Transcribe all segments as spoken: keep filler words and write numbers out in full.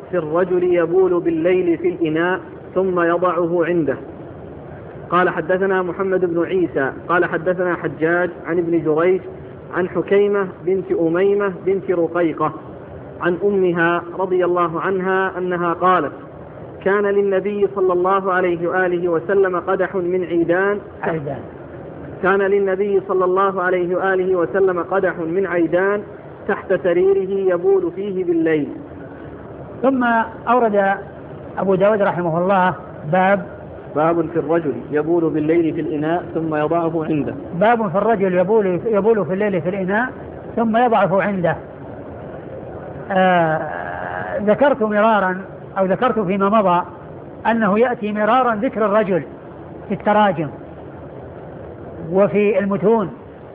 في الرجل يبول بالليل في الإناء ثم يضعه عنده. قال حدثنا محمد بن عيسى قال حدثنا حجاج عن ابن جريج عن حكيمة بنت أميمة بنت رقيقة عن أمها رضي الله عنها أنها قالت: كان للنبي صلى الله عليه وآله وسلم قدح من عيدان عيدان كان للنبي صلى الله عليه وآله وسلم قدح من عيدان تحت سريره يبول فيه بالليل. ثم أورد أبو داود رحمه الله باب باب في الرجل يبول بالليل في الإناء ثم يضعه عنده. باب في الرجل يبول, يبول في الليل في الإناء ثم يضعه عنده. آه ذكرت مرارا أو ذكرت فيما مضى أنه يأتي مرارا ذكر الرجل في التراجم وفي المتون،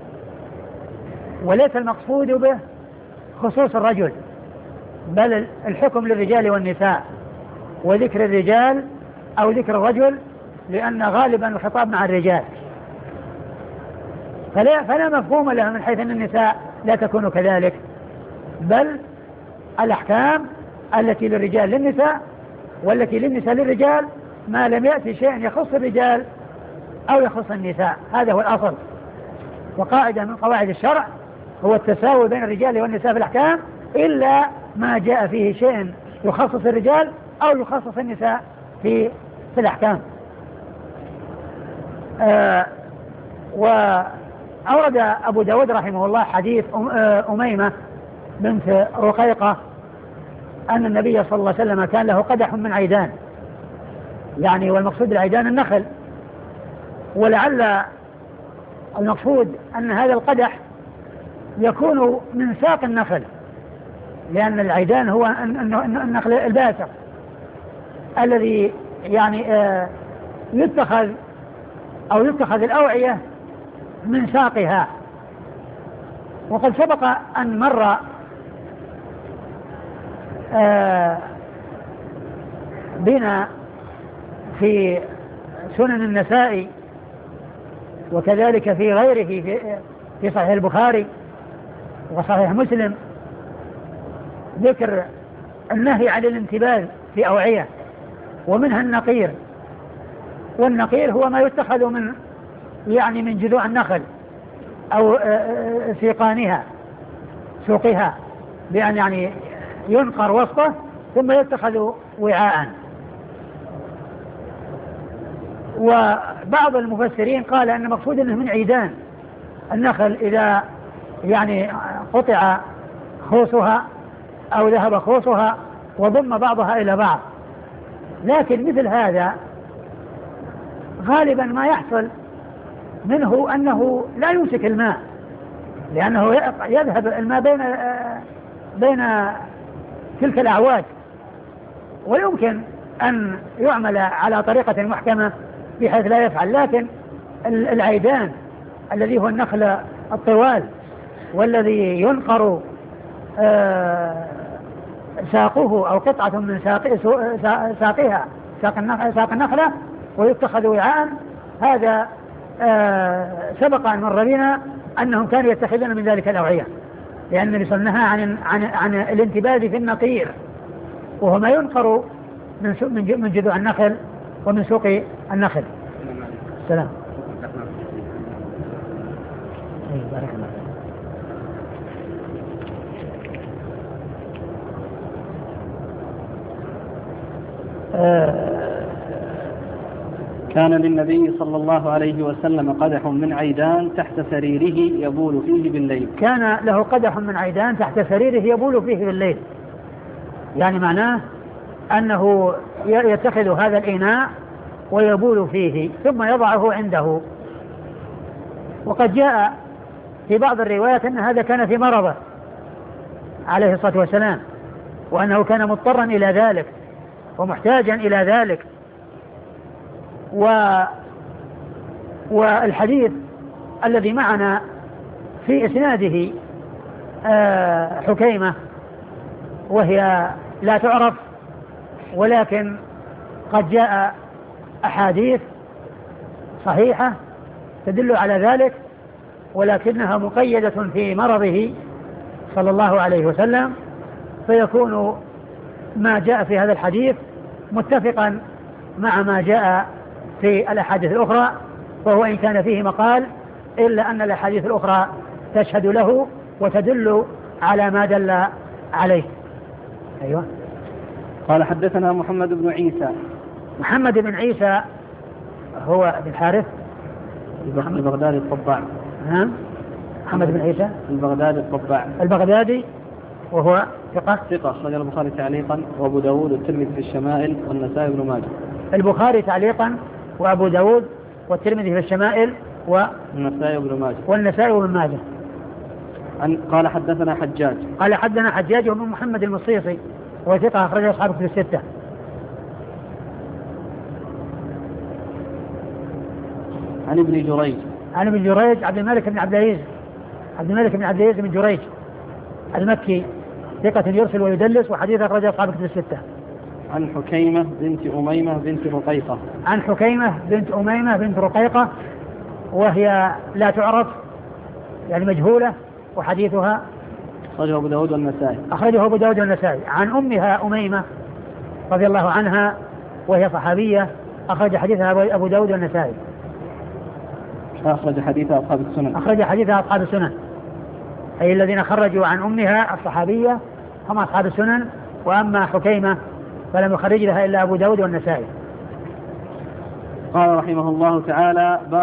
وليس المقصود به خصوص الرجل، بل الحكم للرجال والنساء، وذكر الرجال أو ذكر الرجل لأن غالبا الخطاب مع الرجال، فلا, فلا مفهوم لها من حيث أن النساء لا تكون كذلك، بل الأحكام التي للرجال للنساء والتي للنساء للرجال ما لم يأتي شيء يخص الرجال أو يخص النساء. هذا هو الأصل، وقاعدة من قواعد الشرع هو التساوي بين الرجال والنساء في الأحكام إلا ما جاء فيه شيء يخصص الرجال أو يخصص النساء في, في الأحكام. آه وأورد أبو داود رحمه الله حديث أميمة بنت رقيقة أن النبي صلى الله عليه وسلم كان له قدح من عيدان، يعني والمقصود العيدان النخل، ولعل المقصود أن هذا القدح يكون من ساق النخل، لأن العيدان هو النخل الباسق الذي يعني يتخذ أو يتخذ الأوعية من ساقها. وقد سبق أن مر بنا في سنن النسائي وكذلك في غيره في, في صحيح البخاري وصحيح مسلم ذكر النهي عن الانتباذ في أوعية، ومنها النقير، والنقير هو ما يتخذ من يعني من جذوع النخل أو سيقانها سوقها، بأن يعني ينقر وسطه ثم يتخذ وعاء. وبعض المفسرين قال أن مقصود أنه من عيدان النخل إذا يعني قطع خوصها أو ذهب خوصها وضم بعضها إلى بعض، لكن مثل هذا غالبا ما يحصل منه أنه لا يمسك الماء، لأنه يذهب الماء بين بين تلك الأعواد، ويمكن أن يعمل على طريقة محكمة بحيث لا يفعل. لكن العيدان الذي هو النخل الطوال والذي ينقر ساقه أو قطعة من ساقها ساق النخلة ويتخذ وعاء، هذا سبق أن مر بنا أنهم كانوا يتخذون من ذلك الأوعية، لأن النبي صلى الله عليه وسلم نهى عن عن الانتباذ في النقير، وهو ما ينقر من من جذوع النخل ومن سوق النخل. السلام. بارك الله. كان للنبي صلى الله عليه وسلم قدح من عيدان تحت سريره يبول فيه بالليل. كان له قدح من عيدان تحت سريره يبول فيه بالليل، يعني معناه أنه يتخذ هذا الإناء ويبول فيه ثم يضعه عنده. وقد جاء في بعض الروايات أن هذا كان في مرضه عليه الصلاة والسلام، وأنه كان مضطرا إلى ذلك ومحتاجا إلى ذلك. و والحديث الذي معنا في إسناده حكيمة، وهي لا تعرف، ولكن قد جاء أحاديث صحيحة تدل على ذلك، ولكنها مقيدة في مرضه صلى الله عليه وسلم، فيكون ما جاء في هذا الحديث متفقا مع ما جاء في الأحاديث الأخرى، وهو إن كان فيه مقال إلا أن الأحاديث الأخرى تشهد له وتدل على ما دل عليه. أيوة. قال حدثنا محمد بن عيسى. محمد بن عيسى هو بن حارث البغدادي الطباع. نعم. محمد بن عيسى البغدادي الطباع البغدادي، وهو ثقة ثقة أخرج البخاري تعليقا وأبو داود والترمذي في الشمائل والنسائي بن ماجه. البخاري تعليقا وأبو داود والترمذي في الشمائل والنسائي بن ماجه والنسائي بن ماجه. قال حدثنا حجاج. قال حدثنا حجاج بن محمد المصيصي وهو ثقة أخرج أصحابه في الستة. عن ابن جريج. عن ابن جريج عبد الملك بن عبد العزيز عبد الملك بن عبد العزيز بن جريج المكي ثقة يرسل ويدلس، وحديث أخرج أصحابه في الستة. عن حكيمة بنت أميمة بنت رقيقة. عن حكيمة بنت أميمة بنت رقيقة، وهي لا تعرف يعني مجهولة، وحديثها أخرجه أبو داود والنسائي. أخرجه أبو داود والنسائي. عن أمها أميمة رضي الله عنها وهي صحابية، أخرج حديثها أبو داود والنسائي. أخرج حديثها أصحاب السنن. أخرج حديثها أصحاب السنن، أي الذين خرجوا عن أمها الصحابية هم أصحاب السنن، وأما حكيمة فلم يخرج لها إلا أبو داود والنسائي. قال رحمه الله تعالى.